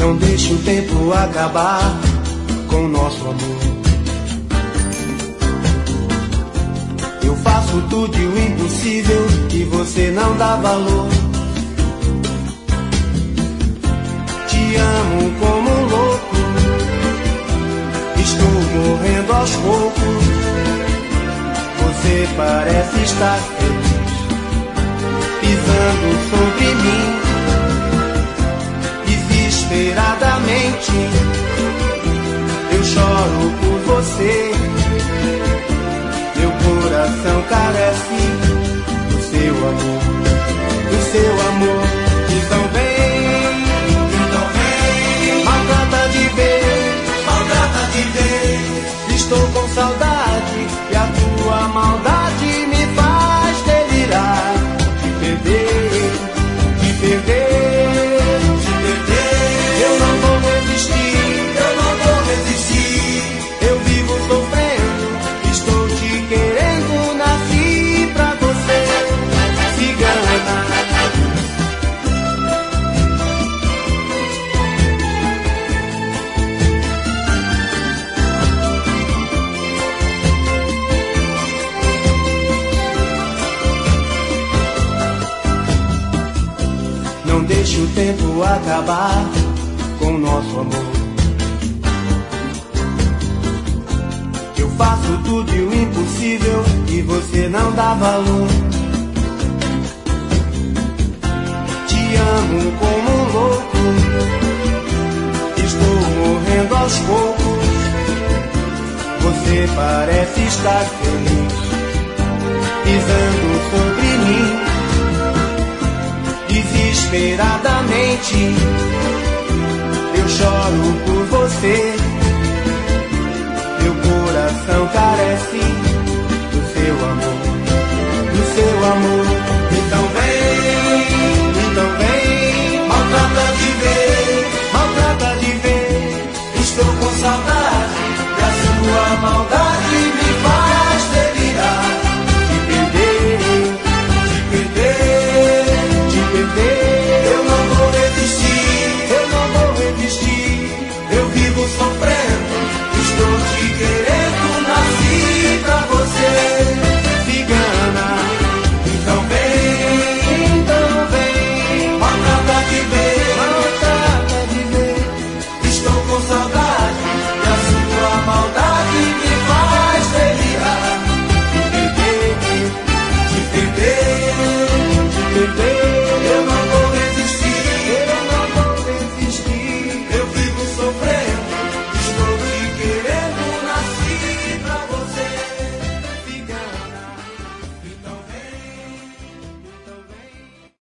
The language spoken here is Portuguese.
Não deixe o tempo acabar com o nosso amor. Eu faço tudo e o impossível e você não dá valor. Te amo como um louco, estou morrendo aos poucos. Você parece estar feliz, pisando sobre mim, desesperadamente. Eu choro por você, meu coração carece do seu amor, do seu amor. Então vem, maltrata de ver, estou com saudade e a tua maldade me faz delirar. Te perder, eu não vou resistir, eu vivo sofrendo, estou te querendo, nasci pra você, cigana. Não deixe o tempo acabar com o nosso amor. Eu faço tudo e o impossível e você não dá valor. Te amo como um louco, estou morrendo aos poucos. Você parece estar feliz, pisando sobre mim, desesperadamente. Eu choro por você, meu coração carece do seu amor, do seu amor. Então vem, maltrata de ver, estou com saudade da sua maldade.